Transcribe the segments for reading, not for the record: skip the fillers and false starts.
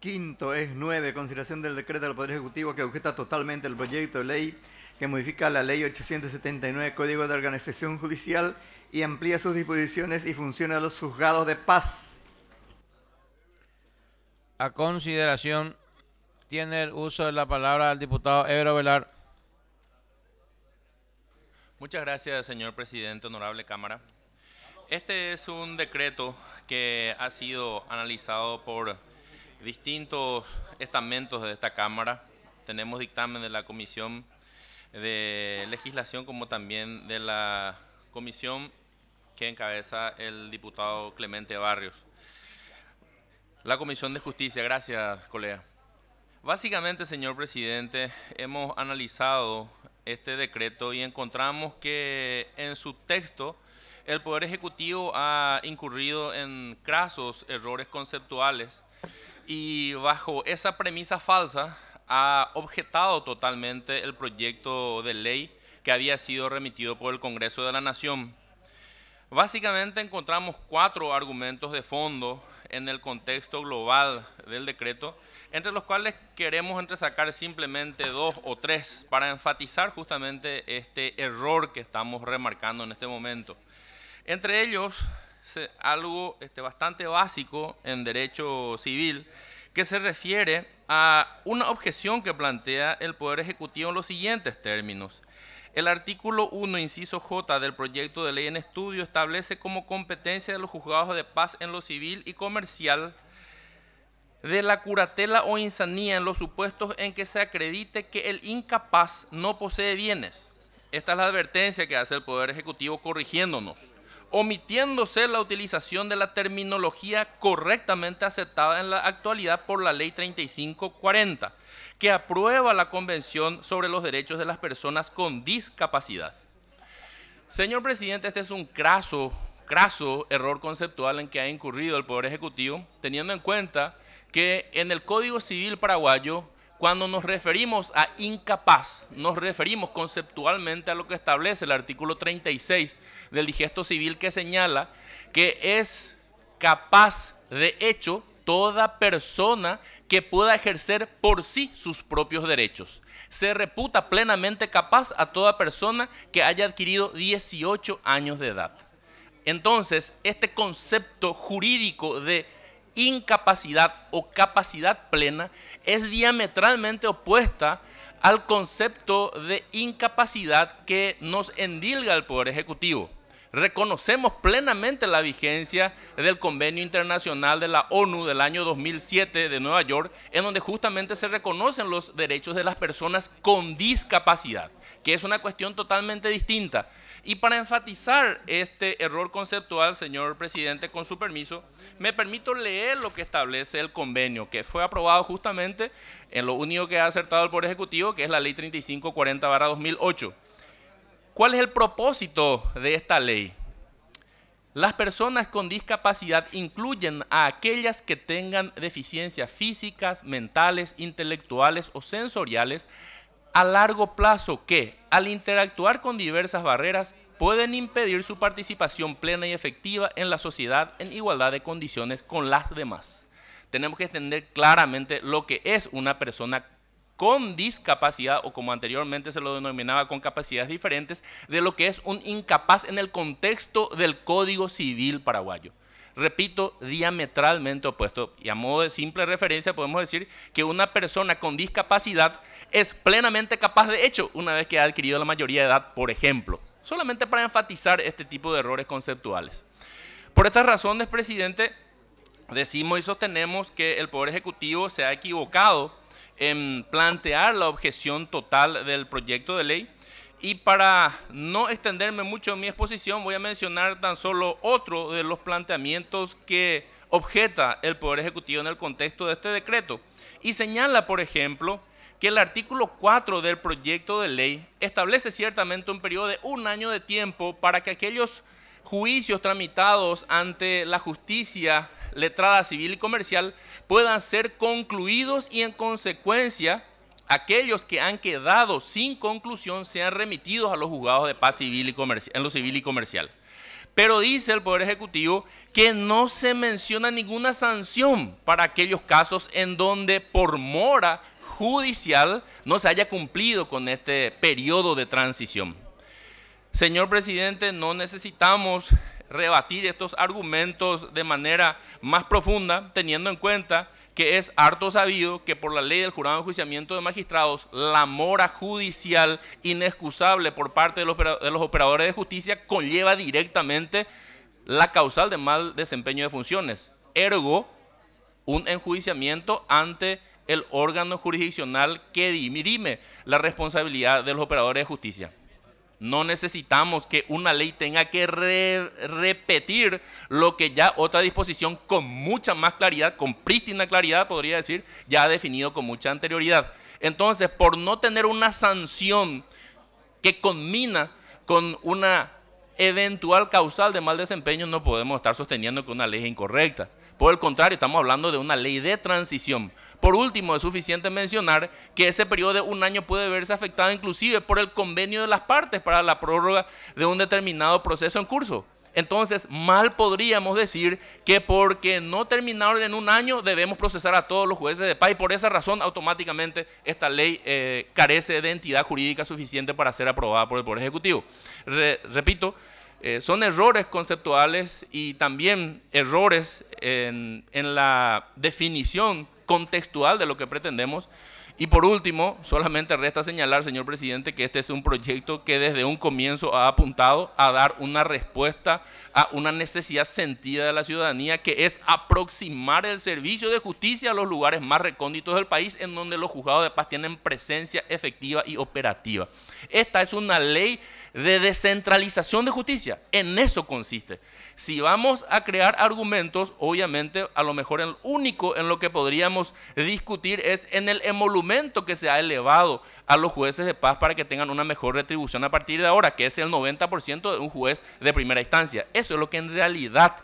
Quinto es 9, consideración del decreto del Poder Ejecutivo que objeta totalmente el proyecto de ley que modifica la Ley 879, Código de Organización Judicial, y amplía sus disposiciones y funciones a los juzgados de paz. A consideración tiene el uso de la palabra el diputado Ebro Velar. Muchas gracias, señor presidente, honorable Cámara. Este es un decreto que ha sido analizado por distintos estamentos de esta Cámara. Tenemos dictamen de la Comisión de Legislación como también de la comisión que encabeza el diputado Clemente Barrios. La Comisión de Justicia, gracias, colega. Básicamente, señor presidente, hemos analizado este decreto y encontramos que en su texto el Poder Ejecutivo ha incurrido en crasos errores conceptuales y bajo esa premisa falsa ha objetado totalmente el proyecto de ley que había sido remitido por el Congreso de la Nación. Básicamente encontramos 4 argumentos de fondo en el contexto global del decreto, entre los cuales queremos entresacar simplemente 2 o 3 para enfatizar justamente este error que estamos remarcando en este momento. Entre ellos, algo bastante básico en derecho civil, que se refiere a una objeción que plantea el Poder Ejecutivo en los siguientes términos. El artículo 1, inciso J del proyecto de ley en estudio establece como competencia de los juzgados de paz en lo civil y comercial de la curatela o insanía en los supuestos en que se acredite que el incapaz no posee bienes. Esta es la advertencia que hace el Poder Ejecutivo corrigiéndonos, omitiéndose la utilización de la terminología correctamente aceptada en la actualidad por la Ley 3540, que aprueba la Convención sobre los Derechos de las Personas con Discapacidad. Señor presidente, este es un craso error conceptual en que ha incurrido el Poder Ejecutivo, teniendo en cuenta que en el Código Civil paraguayo, cuando nos referimos a incapaz, nos referimos conceptualmente a lo que establece el artículo 36 del Digesto Civil, que señala que es capaz de hecho toda persona que pueda ejercer por sí sus propios derechos. Se reputa plenamente capaz a toda persona que haya adquirido 18 años de edad. Entonces, este concepto jurídico de incapacidad o capacidad plena es diametralmente opuesta al concepto de incapacidad que nos endilga el Poder Ejecutivo. Reconocemos plenamente la vigencia del Convenio Internacional de la ONU del año 2007 de Nueva York, en donde justamente se reconocen los derechos de las personas con discapacidad, que es una cuestión totalmente distinta. Y para enfatizar este error conceptual, señor presidente, con su permiso, me permito leer lo que establece el convenio, que fue aprobado justamente en lo único que ha acertado el Poder Ejecutivo, que es la Ley 3540/2008. ¿Cuál es el propósito de esta ley? Las personas con discapacidad incluyen a aquellas que tengan deficiencias físicas, mentales, intelectuales o sensoriales a largo plazo que, al interactuar con diversas barreras, pueden impedir su participación plena y efectiva en la sociedad en igualdad de condiciones con las demás. Tenemos que entender claramente lo que es una persona con discapacidad, o como anteriormente se lo denominaba, con capacidades diferentes, de lo que es un incapaz en el contexto del Código Civil paraguayo. Repito, diametralmente opuesto. Y a modo de simple referencia podemos decir que una persona con discapacidad es plenamente capaz de hecho una vez que ha adquirido la mayoría de edad, por ejemplo. Solamente para enfatizar este tipo de errores conceptuales. Por estas razones, presidente, decimos y sostenemos que el Poder Ejecutivo se ha equivocado en plantear la objeción total del proyecto de ley. Y para no extenderme mucho en mi exposición, voy a mencionar tan solo otro de los planteamientos que objeta el Poder Ejecutivo en el contexto de este decreto. Y señala, por ejemplo, que el artículo 4 del proyecto de ley establece ciertamente un periodo de 1 año de tiempo para que aquellos juicios tramitados ante la justicia letrada civil y comercial puedan ser concluidos y en consecuencia aquellos que han quedado sin conclusión sean remitidos a los juzgados de paz civil y comercial, en lo civil y comercial. Pero dice el Poder Ejecutivo que no se menciona ninguna sanción para aquellos casos en donde por mora judicial no se haya cumplido con este periodo de transición. Señor presidente, no necesitamos rebatir estos argumentos de manera más profunda, teniendo en cuenta que es harto sabido que por la ley del jurado de enjuiciamiento de magistrados, la mora judicial inexcusable por parte de los operadores de justicia conlleva directamente la causal de mal desempeño de funciones. Ergo, un enjuiciamiento ante el órgano jurisdiccional que dirime la responsabilidad de los operadores de justicia. No necesitamos que una ley tenga que repetir lo que ya otra disposición con mucha más claridad, con prístina claridad, podría decir, ya ha definido con mucha anterioridad. Entonces, por no tener una sanción que conmina con una eventual causal de mal desempeño, no podemos estar sosteniendo que una ley es incorrecta. Por el contrario, estamos hablando de una ley de transición. Por último, es suficiente mencionar que ese periodo de un año puede verse afectado inclusive por el convenio de las partes para la prórroga de un determinado proceso en curso. Entonces, mal podríamos decir que porque no terminaron en un año debemos procesar a todos los jueces de paz y por esa razón automáticamente esta ley carece de entidad jurídica suficiente para ser aprobada por el Poder Ejecutivo. Repito, son errores conceptuales y también errores en la definición contextual de lo que pretendemos. Y por último, solamente resta señalar, señor presidente, que este es un proyecto que desde un comienzo ha apuntado a dar una respuesta a una necesidad sentida de la ciudadanía, que es aproximar el servicio de justicia a los lugares más recónditos del país, en donde los juzgados de paz tienen presencia efectiva y operativa. Esta es una ley de descentralización de justicia, en eso consiste. Si vamos a crear argumentos, obviamente a lo mejor el único en lo que podríamos discutir es en el emolumento que se ha elevado a los jueces de paz para que tengan una mejor retribución a partir de ahora, que es el 90% de un juez de primera instancia. Eso es lo que en realidad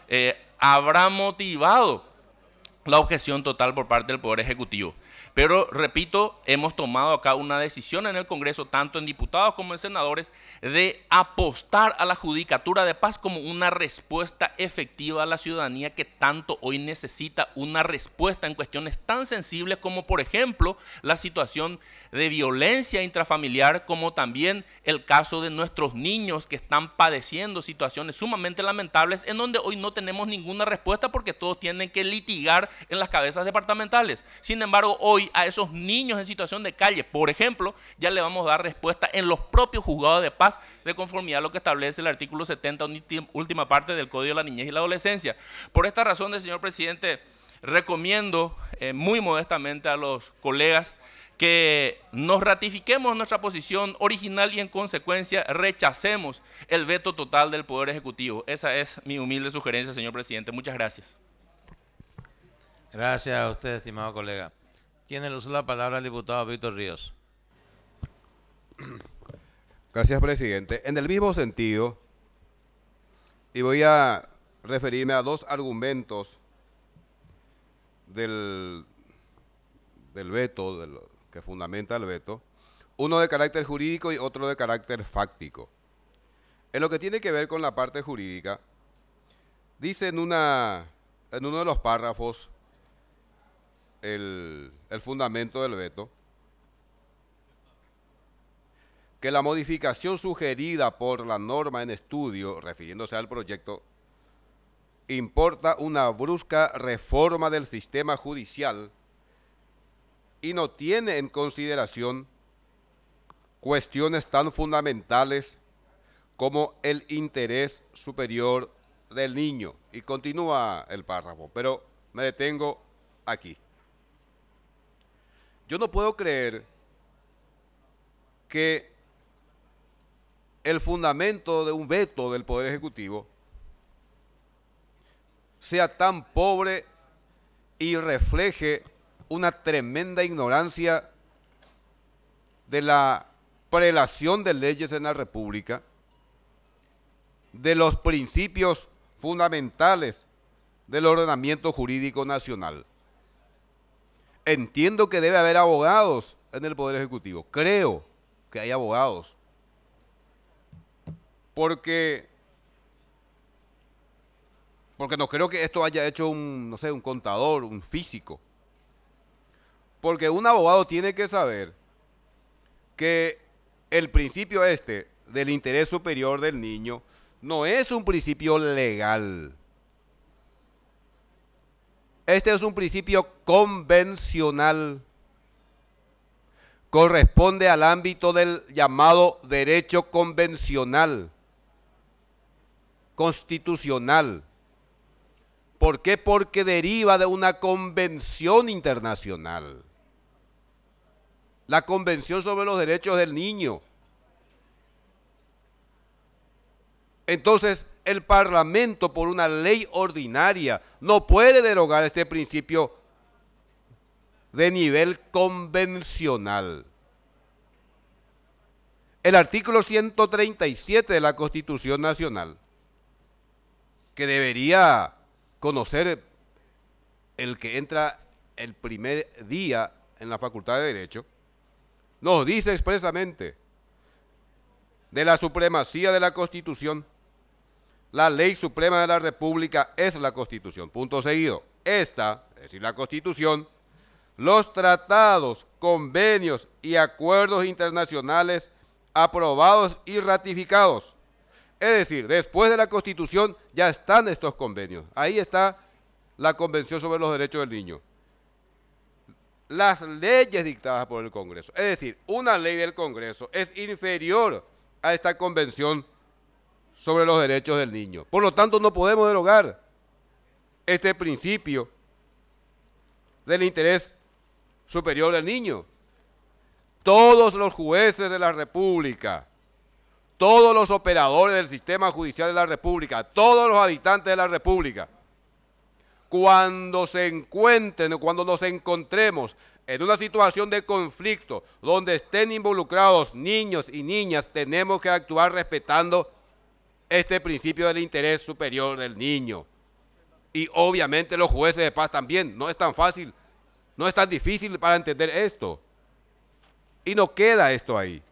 habrá motivado la objeción total por parte del Poder Ejecutivo. Pero, repito, hemos tomado acá una decisión en el Congreso, tanto en diputados como en senadores, de apostar a la judicatura de paz como una respuesta efectiva a la ciudadanía que tanto hoy necesita una respuesta en cuestiones tan sensibles como, por ejemplo, la situación de violencia intrafamiliar, como también el caso de nuestros niños que están padeciendo situaciones sumamente lamentables en donde hoy no tenemos ninguna respuesta porque todos tienen que litigar en las cabezas departamentales. Sin embargo, hoy a esos niños en situación de calle, por ejemplo, ya le vamos a dar respuesta en los propios juzgados de paz de conformidad a lo que establece el artículo 70, última parte del Código de la Niñez y la Adolescencia. Por esta razón, señor presidente, recomiendo muy modestamente a los colegas que nos ratifiquemos nuestra posición original y en consecuencia rechacemos el veto total del Poder Ejecutivo. Esa es mi humilde sugerencia, señor presidente. Muchas gracias. Gracias a usted, estimado colega. Tiene el uso de la palabra el diputado Víctor Ríos. Gracias, presidente. En el mismo sentido, y voy a referirme a dos argumentos del veto, que fundamenta el veto, uno de carácter jurídico y otro de carácter fáctico. En lo que tiene que ver con la parte jurídica, dice en uno de los párrafos el fundamento del veto, que la modificación sugerida por la norma en estudio, refiriéndose al proyecto, importa una brusca reforma del sistema judicial y no tiene en consideración cuestiones tan fundamentales como el interés superior del niño. Y continúa el párrafo, pero me detengo aquí. Yo no puedo creer que el fundamento de un veto del Poder Ejecutivo sea tan pobre y refleje una tremenda ignorancia de la prelación de leyes en la República, de los principios fundamentales del ordenamiento jurídico nacional. Entiendo que debe haber abogados en el Poder Ejecutivo, creo que hay abogados, porque Porque no creo que esto haya hecho un, no sé, un contador, un físico. Porque un abogado tiene que saber que el principio este del interés superior del niño no es un principio legal. Este es un principio convencional. Corresponde al ámbito del llamado derecho convencional, constitucional. ¿Por qué? Porque deriva de una convención internacional. La Convención sobre los Derechos del Niño. Entonces, el Parlamento, por una ley ordinaria, no puede derogar este principio de nivel convencional. El artículo 137 de la Constitución Nacional, que debería conocer el que entra el primer día en la Facultad de Derecho, nos dice expresamente de la supremacía de la Constitución. La ley suprema de la República es la Constitución. Punto seguido. Esta, es decir, la Constitución, los tratados, convenios y acuerdos internacionales aprobados y ratificados. Es decir, después de la Constitución ya están estos convenios. Ahí está la Convención sobre los Derechos del Niño. Las leyes dictadas por el Congreso. Es decir, una ley del Congreso es inferior a esta Convención sobre los Derechos del Niño. Por lo tanto, no podemos derogar este principio del interés superior del niño. Todos los jueces de la República, todos los operadores del sistema judicial de la República, todos los habitantes de la República, cuando se encuentren o cuando nos encontremos en una situación de conflicto donde estén involucrados niños y niñas, tenemos que actuar respetando este principio del interés superior del niño. Y obviamente los jueces de paz también. No es tan fácil, no es tan difícil para entender esto. Y no queda esto ahí.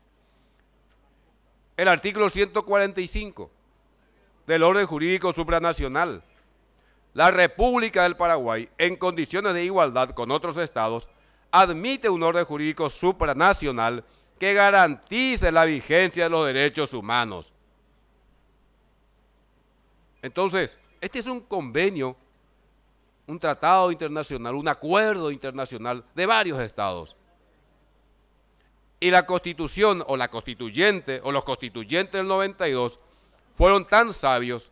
El artículo 145 del orden jurídico supranacional. La República del Paraguay, en condiciones de igualdad con otros estados, admite un orden jurídico supranacional que garantice la vigencia de los derechos humanos. Entonces, este es un convenio, un tratado internacional, un acuerdo internacional de varios estados. Y la Constitución, o la constituyente, o los constituyentes del 92, fueron tan sabios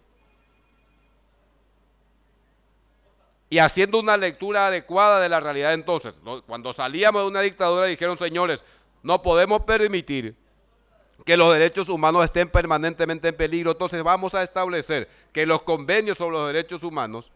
y haciendo una lectura adecuada de la realidad entonces, cuando salíamos de una dictadura dijeron, señores, no podemos permitir que los derechos humanos estén permanentemente en peligro, entonces vamos a establecer que los convenios sobre los derechos humanos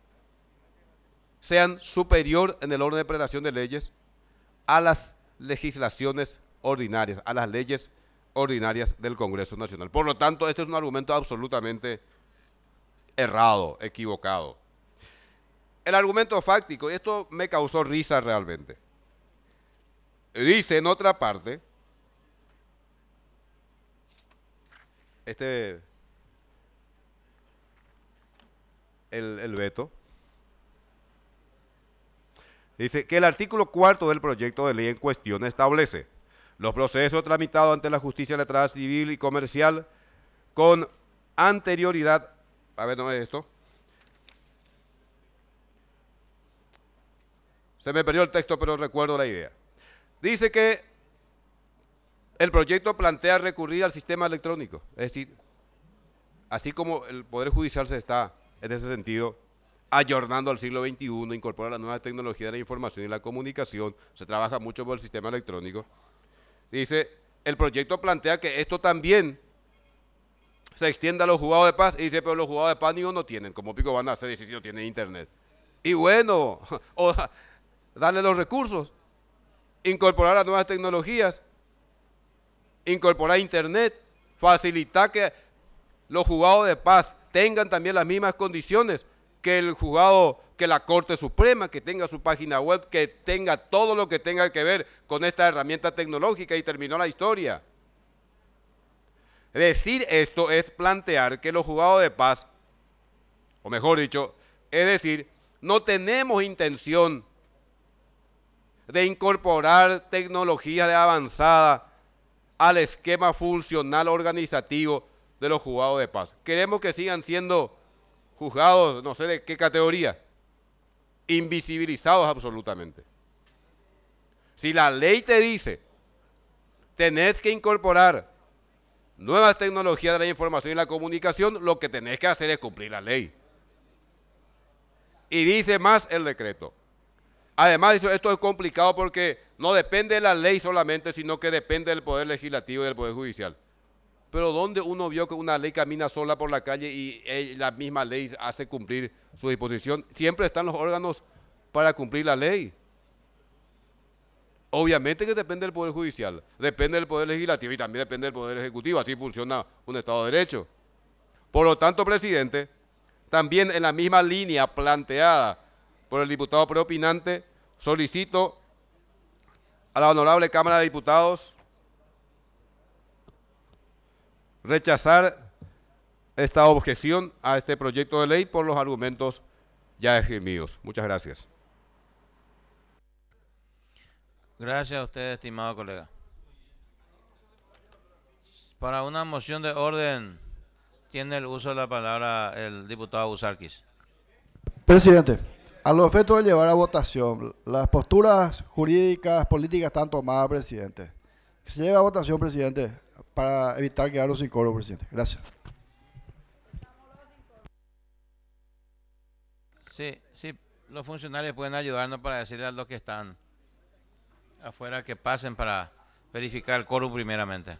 sean superior en el orden de prelación de leyes a las legislaciones ordinarias, a las leyes ordinarias del Congreso Nacional. Por lo tanto, este es un argumento absolutamente errado, equivocado. El argumento fáctico, y esto me causó risa realmente, dice en otra parte, el veto, dice que el artículo 4 del proyecto de ley en cuestión establece los procesos tramitados ante la justicia letrada civil y comercial con anterioridad, a ver, no es esto, se me perdió el texto pero recuerdo la idea. Dice que el proyecto plantea recurrir al sistema electrónico, es decir, así como el Poder Judicial se está, en ese sentido, ayornando al siglo XXI, incorpora las nuevas tecnologías de la información y la comunicación, se trabaja mucho por el sistema electrónico. Dice, el proyecto plantea que esto también se extienda a los juzgados de paz, y dice, pero los juzgados de paz ni uno tienen, como pico van a hacer si no tienen internet. Y bueno, o darle los recursos, incorporar las nuevas tecnologías, incorporar internet, facilitar que los juzgados de paz tengan también las mismas condiciones que el juzgado, que la Corte Suprema, que tenga su página web, que tenga todo lo que tenga que ver con esta herramienta tecnológica, y terminó la historia. Decir esto es plantear que los juzgados de paz o mejor dicho, es decir, no tenemos intención de incorporar tecnología de avanzada al esquema funcional organizativo de los juzgados de paz. Queremos que sigan siendo juzgados, no sé de qué categoría, invisibilizados absolutamente. Si la ley te dice, tenés que incorporar nuevas tecnologías de la información y la comunicación, lo que tenés que hacer es cumplir la ley. Y dice más el decreto. Además, esto es complicado porque no depende de la ley solamente, sino que depende del Poder Legislativo y del Poder Judicial. Pero ¿dónde uno vio que una ley camina sola por la calle y la misma ley hace cumplir su disposición? Siempre están los órganos para cumplir la ley. Obviamente que depende del Poder Judicial, depende del Poder Legislativo y también depende del Poder Ejecutivo. Así funciona un Estado de Derecho. Por lo tanto, presidente, también en la misma línea planteada por el diputado preopinante, solicito a la honorable Cámara de Diputados rechazar esta objeción a este proyecto de ley por los argumentos ya esgrimidos. Muchas gracias. Gracias a usted, estimado colega. Para una moción de orden, tiene el uso de la palabra el diputado Busarquis. Presidente, a los efectos de llevar a votación, las posturas jurídicas, políticas están tomadas, presidente. Que se lleve a votación, presidente, para evitar quedarnos sin coro, presidente. Gracias. Sí, los funcionarios pueden ayudarnos para decirle a los que están afuera que pasen para verificar el quórum primeramente.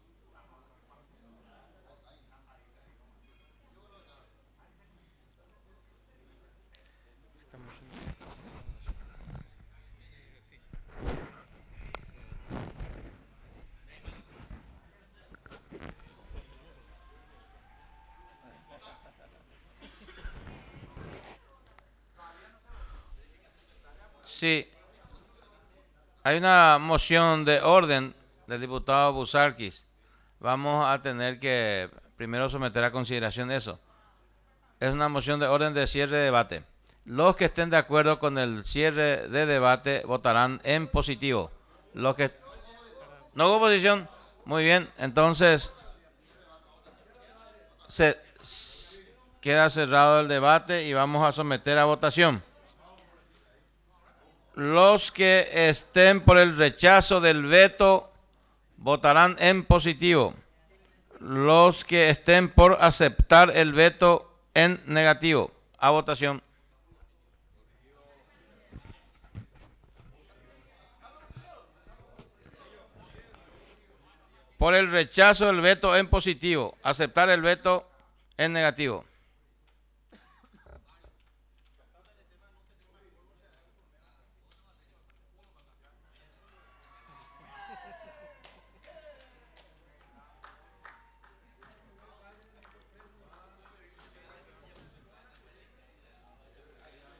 Sí, hay una moción de orden del diputado Busarquis. Vamos a tener que primero someter a consideración eso. Es una moción de orden de cierre de debate. Los que estén de acuerdo con el cierre de debate votarán en positivo. Los que no hubo oposición, muy bien. Entonces queda cerrado el debate y vamos a someter a votación. Los que estén por el rechazo del veto votarán en positivo. Los que estén por aceptar el veto en negativo. A votación. Por el rechazo del veto en positivo. Aceptar el veto en negativo.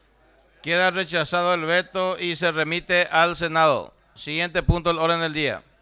Queda rechazado el veto y se remite al Senado. Siguiente punto del orden del día.